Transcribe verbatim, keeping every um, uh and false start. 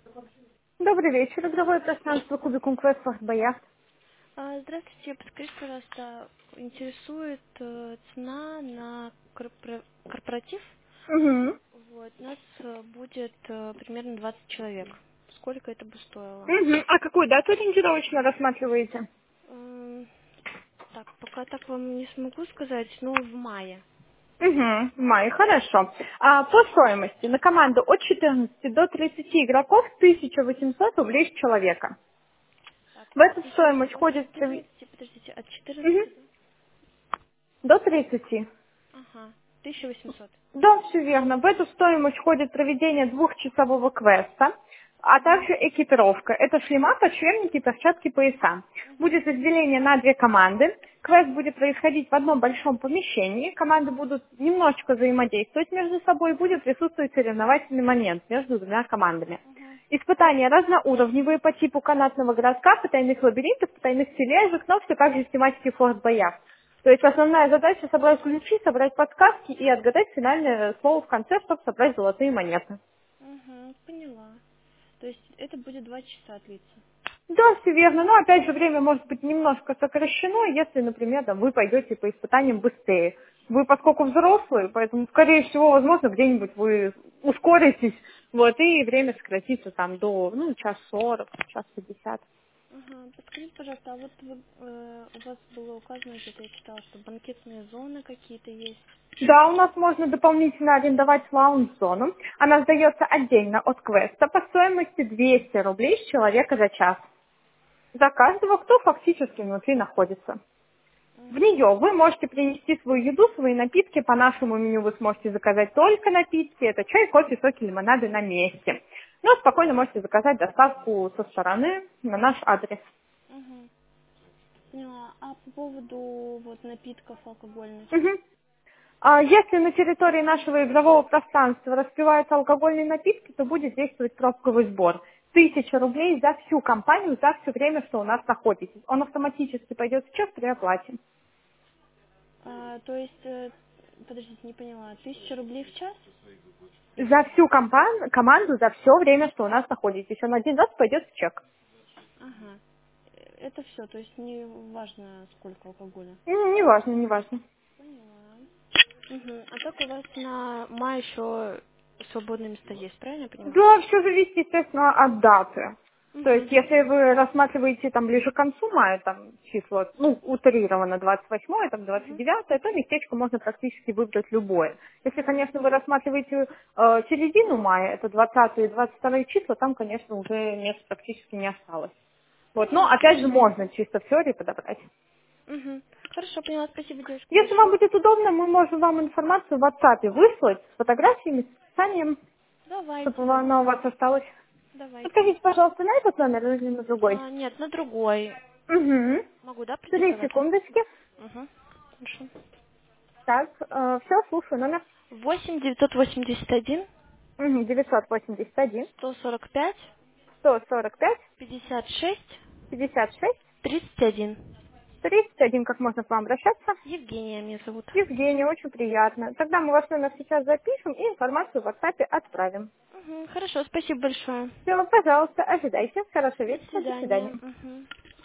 Добрый вечер, игровое пространство Кубикум Квест Форт Боярд. А, Здравствуйте, подскажите, пожалуйста, интересует э, цена на корпора- корпоратив. Угу. Вот, у нас э, будет э, примерно двадцать человек. Сколько это бы стоило? Угу. А какую дату ориентировочно рассматриваете? М, Так, пока так вам не смогу сказать, но в мае. Угу, в мае, хорошо. А по стоимости на команду от четырнадцати до тридцати игроков тысяча восемьсот рублей с человека. Так, В эту тысяча стоимость восемьсот, входит... прови- четырнадцать, подождите, от Мгм. четырнадцати до... До тридцати. Ага, тысяча восемьсот. Да, все верно. В эту стоимость входит проведение двухчасового квеста, а Угу, также экипировка. Это шлема, подшипники, перчатки, пояса. угу, Будет разделение на две команды. Квест будет происходить в одном большом помещении. Команды будут немножечко взаимодействовать между собой. Будет присутствовать соревновательный момент между двумя командами. угу, Испытания разноуровневые по типу канатного городка, потайных лабиринтов, потайных тележек, но все так же в тематике Форт Боярд. То есть основная задача собрать ключи, собрать подсказки и отгадать финальное слово в конце, чтобы собрать золотые монеты. угу, поняла. То есть это будет два часа длиться. Да, все верно. Но опять же время может быть немножко сокращено, если, например, там, вы пойдете по испытаниям быстрее. Вы, поскольку взрослые, поэтому, скорее всего, возможно, где-нибудь вы ускоритесь, вот, и время сократится там до, ну, час сорок, час пятьдесят. Ага, подскажите, пожалуйста, а вот вы, э, у вас было указано, где-то я читала, что банкетные зоны какие-то есть. Да, у нас можно дополнительно арендовать лаунж-зону. Она сдается отдельно от квеста по стоимости двести рублей с человека за час. За каждого, кто фактически внутри находится. В Угу, нее вы можете принести свою еду, свои напитки. По нашему меню вы сможете заказать только напитки. Это чай, кофе, соки, лимонады на месте. Но спокойно можете заказать доставку со стороны на наш адрес. угу. Поняла. А по поводу вот напитков алкогольных? Мгм. А если на территории нашего игрового пространства распиваются алкогольные напитки, то будет действовать пробковый сбор. Тысяча рублей за всю компанию, за все время, что у нас находитесь. Он автоматически пойдет в чек при оплате. А, то есть, э, подождите, не поняла, тысяча рублей в час? За всю компан- команду, за все время, что у нас находитесь. Он один раз пойдет в чек. Ага. Э, Это все, то есть не важно, сколько алкоголя. М, Неважно, неважно. Поняла. Угу. А так у вас на май еще свободные места есть, правильно я понимаю? Да, все зависит, естественно, от даты. То есть, Угу. если вы рассматриваете там ближе к концу мая, там число, ну, утрировано двадцать восьмое, там двадцать Угу. девятое, то местечко можно практически выбрать любое. Если, конечно, вы рассматриваете э, середину мая, это двадцатое и двадцать второе числа, там, конечно, уже мест практически не осталось. Вот, но Поняла. опять же можно чисто в теории подобрать. Угу. Хорошо, поняла. Спасибо, девушка, Если вам большое. будет удобно, мы можем вам информацию в WhatsApp выслать с фотографиями, с описанием, чтобы Давайте. она у вас осталась. Давайте. Подскажите, пожалуйста, на этот номер или на другой? А, нет, на другой. Угу. Могу, да, Три продиктовать? секундочки. Угу. Хорошо. Так, все, слушаю. Номер Восемь девятьсот восемьдесят один угу. девятьсот восемьдесят один сто сорок пять сто сорок пять пятьдесят шесть пятьдесят шесть тридцать один. тридцать один. Как можно к вам обращаться? Евгения меня зовут. Евгения, очень приятно. Тогда мы ваш номер сейчас запишем и информацию в WhatsApp отправим. Угу. Хорошо, спасибо большое. Все, пожалуйста, ожидайте. Хорошего До вечера. До свидания. свидания. Угу.